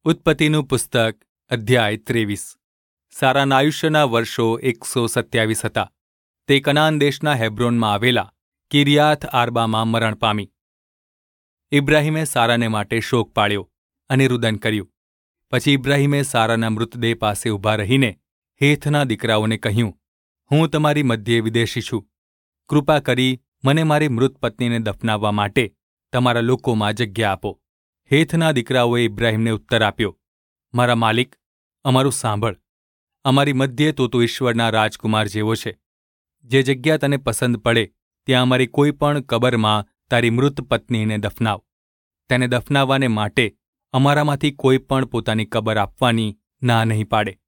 ઉત્પત્તિનું પુસ્તક અધ્યાય 23। સારાના આયુષ્યના વર્ષો 127 હતા। તે કનાન દેશના હેબ્રોનમાં આવેલા કિર્યાથ આર્બામાં મરણ પામી। ઇબ્રાહીમે સારાને માટે શોક પાળ્યો અને રુદન કર્યું। પછી ઇબ્રાહીમે સારાના મૃતદેહ પાસે ઊભા રહીને હેથના દીકરાઓને કહ્યું, હું તમારી મધ્યે વિદેશી છું। કૃપા કરી મને મારી મૃત પત્નીને દફનાવવા માટે તમારા લોકોમાં જગ્યા આપો। હેથના દીકરાઓએ ઇબ્રાહીમને ઉત્તર આપ્યો, મારા માલિક, અમારું સાંભળ। અમારી મધ્યે તો ઈશ્વરના રાજકુમાર જેવો છે। જે જગ્યા તને પસંદ પડે ત્યાં અમારી કોઈ પણ કબરમાં તારી મૃત પત્નીને દફનાવ। તેને દફનાવવાને માટે અમારામાંથી કોઈ પણ પોતાની કબર આપવાની ના નહીં પાડે।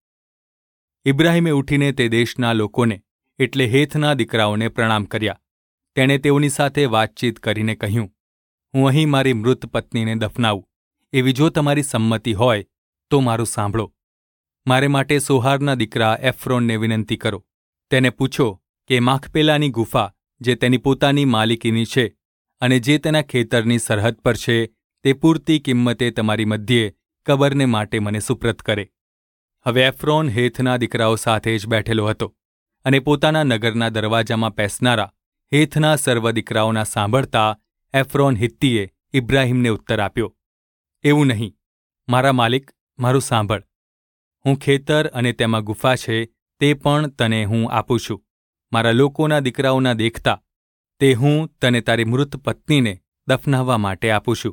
ઇબ્રાહીમે ઉઠીને તે દેશના લોકોને એટલે હેથના દીકરાઓને પ્રણામ કર્યા। તેણે તેઓની સાથે વાતચીત કરીને કહ્યું, હું અહીં મારી મૃત પત્નીને દફનાવું એવી જો તમારી સંમતિ હોય તો મારું સાંભળો। મારે માટે સોહારના દીકરા એફ્રોનને વિનંતી કરો। તેને પૂછો કે માખપેલાની ગુફા જે તેની પોતાની માલિકીની છે અને જે તેના ખેતરની સરહદ પર છે તે પૂરતી કિંમતે તમારી મધ્યે કબરને માટે મને સુપ્રત કરે। હવે એફ્રોન હેથના દીકરાઓ સાથે જ બેઠેલો હતો અને પોતાના નગરના દરવાજામાં પેસનારા હેથના સર્વ દીકરાઓના સાંભળતા એફ્રોન હિત્તીએ ઇબ્રાહીમને ઉત્તર આપ્યો, એવું નહીં, મારા માલિક, મારું સાંભળ। હું ખેતર અને તેમાં ગુફા છે તે પણ તને હું આપું છું। મારા લોકોના દીકરાઓના દેખતા તે હું તને તારી મૃત પત્નીને દફનાવવા માટે આપું છું।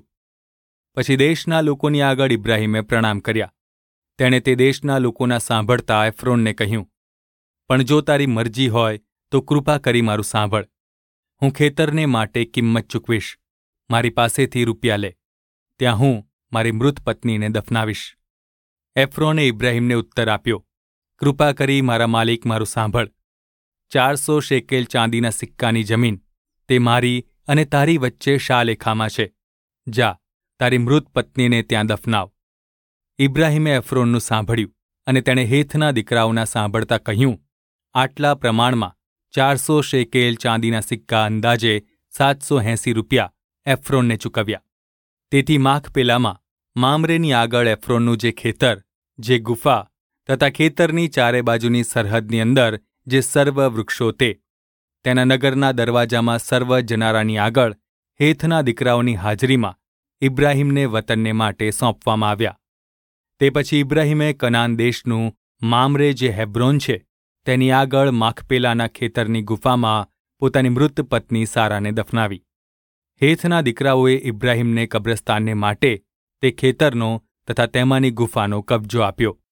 પછી દેશના લોકોની આગળ ઇબ્રાહીમે પ્રણામ કર્યા। તેણે તે દેશના લોકોના સાંભળતા એફ્રોનને કહ્યું, પણ જો તારી મરજી હોય તો કૃપા કરી મારું સાંભળ। હું ખેતરને માટે કિંમત ચૂકવીશ। મારી પાસેથી રૂપિયા લે, ત્યાં હું મારી મૃત પત્નીને દફનાવીશ। એફ્રોને ઇબ્રાહીમને ઉત્તર આપ્યો, કૃપા કરી મારા માલિક મારું સાંભળ। 400 શેકેલ ચાંદીના સિક્કાની જમીન તે મારી અને તારી વચ્ચે શાલેખામાં છે। જા, તારી મૃત પત્નીને ત્યાં દફનાવ। ઇબ્રાહીમે એફ્રોનનું સાંભળ્યું અને તેણે હેથના દીકરાઓના સાંભળતા કહ્યું, આટલા પ્રમાણમાં 400 શેકેલ ચાંદીના સિક્કા અંદાજે 780 રૂપિયા એફ્રોનને ચૂકવ્યા। તેથી માખપેલામાં મામરેની આગળ એફ્રોનનું જે ખેતર, જે ગુફા તથા ખેતરની ચારે બાજુની સરહદની અંદર જે સર્વ વૃક્ષો તેના નગરના દરવાજામાં સર્વ જનારાની આગળ હેથના દીકરાઓની હાજરીમાં ઇબ્રાહીમને વતનને માટે સોંપવામાં આવ્યા। તે પછી ઇબ્રાહીમે કનાન દેશનું મામરે જે હેબ્રોન છે તેની આગળ માખપેલાના ખેતરની ગુફામાં પોતાની મૃત પત્ની સારાને દફનાવી। હેથના દીકરાઓએ ઇબ્રાહીમને કબ્રસ્તાનને માટે તે ખેતરનો તથા તેમાંની ગુફાનો કબજો આપ્યો।